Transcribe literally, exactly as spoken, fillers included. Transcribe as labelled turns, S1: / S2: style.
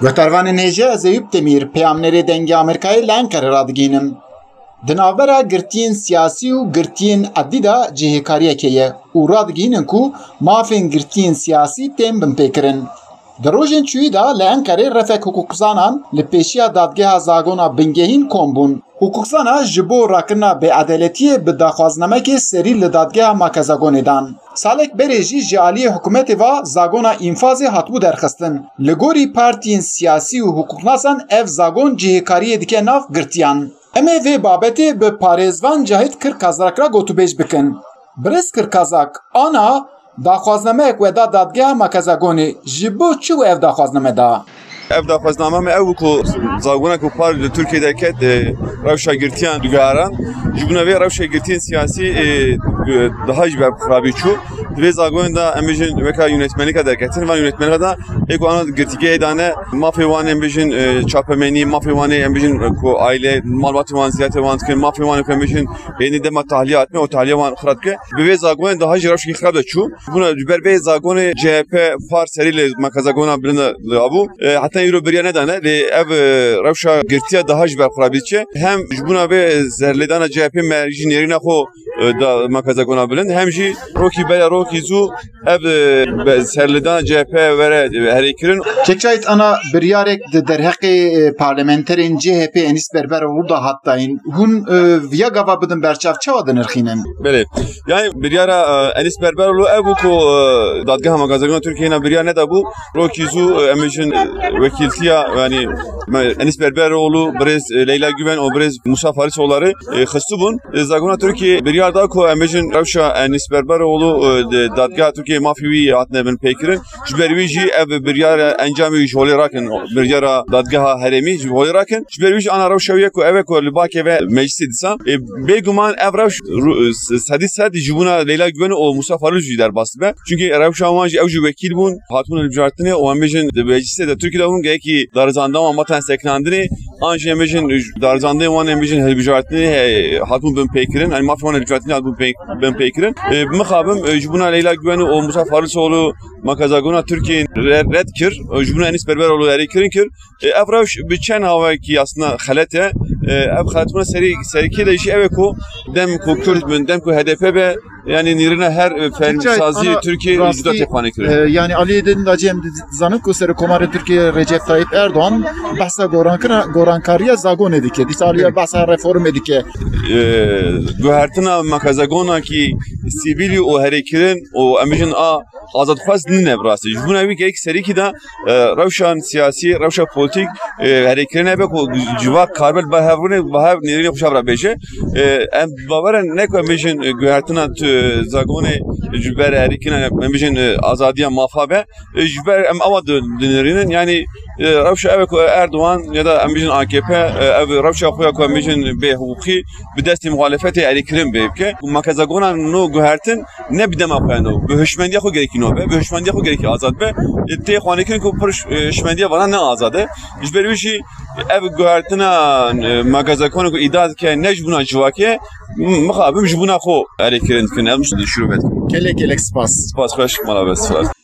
S1: Vetervanên hêja ez Eyüp Demîr peyamnerê dengê Amerîkayê li Enqerê radigihînin. Di navbera girtiyên siyasî û girtiyên edî de cihêkariyekê ye û radigihînin ku mafên girtiyên siyasî tên binpêkirin. Di rojên çûyî de li Enqerê refek hukukzanan li pêşiya dadgeha zagona bingehîn kom bûn. Hukuksana ji bo rakirina bêedeletiyê bi daxwazinamekê serî li dadgeha Makazagonê dan. Salek berê jî ji aliyê hikûmetê ve zagona înfazê hatibû derxistin. Li gorî partiyên siyasî û hukuknasan ev zagon cihêkariyê dike nav girtiyan. Em ê vê babetê bi parêzvan Cahit Kirkazak re gotûbêj bikin. Birêz Kirkazak, ana daxwazinameyek weda dadgeha Makazagonê ji bo çi û ev daxwaziname da?
S2: Ev daxwaziname me ew ku zagona ku par li Tirkiyeyê ket rewşa girtiyan digaran ji bo vê rewşa girtiyên siyasî daha jî berxurabî çû. Vê zagonên da em bijin weka yönetmenîka derketin van yönetmenîka da êku ana girtîgehê dane mafê wan em bijin çapemenî mafê wanê em bijin ku aile malbatê wan ziyarete wan dikin mafê wan ku em bijin ênî dema tahliye hatime û tahliye wan xirab dike. Bi vê zagonên daha jî rewşekî xirab de çû. Bûna ji ber vê zagonê C H P far serî li Makazagona bilind li abû. Heta îro biriya nedane lê ev rewşa girtiya daha jî berxurabî diçe. Hem ji bûna vê zerlêdana C H P me jî nêrîna xwe da Makazagona bilind hem jî rokî bela rokî zû ev serlêdana C H P were herêkirin.
S1: Çekçayît ana biryarek di derheqê parlamenterên C H P Enis Berberoğlu da hattayîn. Hûn viya gava bidin berçav çawa dinirxînin?
S2: Belê. Yani biryara Enis Berberoğlu ev bû ku dadgeha Makazagona Tirkiyeyê biryar neda bû rokî zû em bijin vekîltiya yani Enis Berberoğlu birêz Leyla Güven û birêz Musa Farisoğulları xistî bûn. Zagona Tirkiyeyê biryar da ku em bijin rewşa Enis Berberoğlu dadgeha Tirkiyeyê mafî wî hatine bin pêkirin. Ji ber wî jî ev biryara encamê wî ji holê rakin biryara dadgeha herêmî ji holê rakin. Ji ber wî jî ana rewşa wî ku ev e ku li bakê ve meclisê dîsa bêguman ev rewş sedî sed ji bûna Leyla Güven û Musa Farisoğlu jî derbas dibe. Çünkü rewşa wan jî ew jî wekîl bûn hatibûn hilbijartinê û em bijin di meclisê de Tirkiyeyê de hûn gelekî darizandan wan matan sekinandinê an jî em bijin darizandeyê wan em bijin hilbijartinê hatibûn bin pêkirin. Yani mafî wan hilbijartinê hatibûn bin pêkirin. Mixabim ji bûna Leyla Güven û Musa Farisoğlu Makazagona Tirkiyeyê red kir. Ji bûna Enis Berberoğlu herêkirin kir. Ev rewş bi çend havayekî aslında xelet e. Ev xelet bûna serî serîkê de jî ew e ku dem ku Kürt bin dem ku H D P be yani nirine her fermisazî Türkiye juda tepane kirin.
S1: Yani Aliye dedin da cem zanın ku ser komarê Tirkiye Recep Tayyip Erdoğan behsa gorankira gorankariya zagonê dike. Dîsa Aliye behsa reformê dike.
S2: Guhertina Makazagona ki sivîlî û herêkirin û em bijin a azadxwaz nine birastî. Ji bûna wî gelek serîkî de rewşan siyasî rewşa polîtîk herêkirin hebe ku civa karbel bahevrûnê bahev nêrînê xuşa bira bêje. Em bawerin ne ku em bijin guhertina zagonê ji ber herêkirin em bijin azadiya mafa be ji ber em awa dinirînin yani rewşa ew ku Erdoğan ya da em bijin A K P ev rewşa xwe ku em bijin bê hiqûqî bi destê muhalefetê herêkirin bê bike. Makazagona no guhertin ne bi dema xwe no bi hişmendiya xwe gerekî no be bi hişmendiya xwe gerekî azad be tê xwanekirin ku pir hişmendiya varan ne azad e. Ji ber wî jî ev guhertina Makazagona ku îdia dike ne ji bûna civakê mixabim ji bûna xwe herêkirin dikin ev şûrû be.
S1: Gelek gelek spas.
S2: Spas xweş mala be.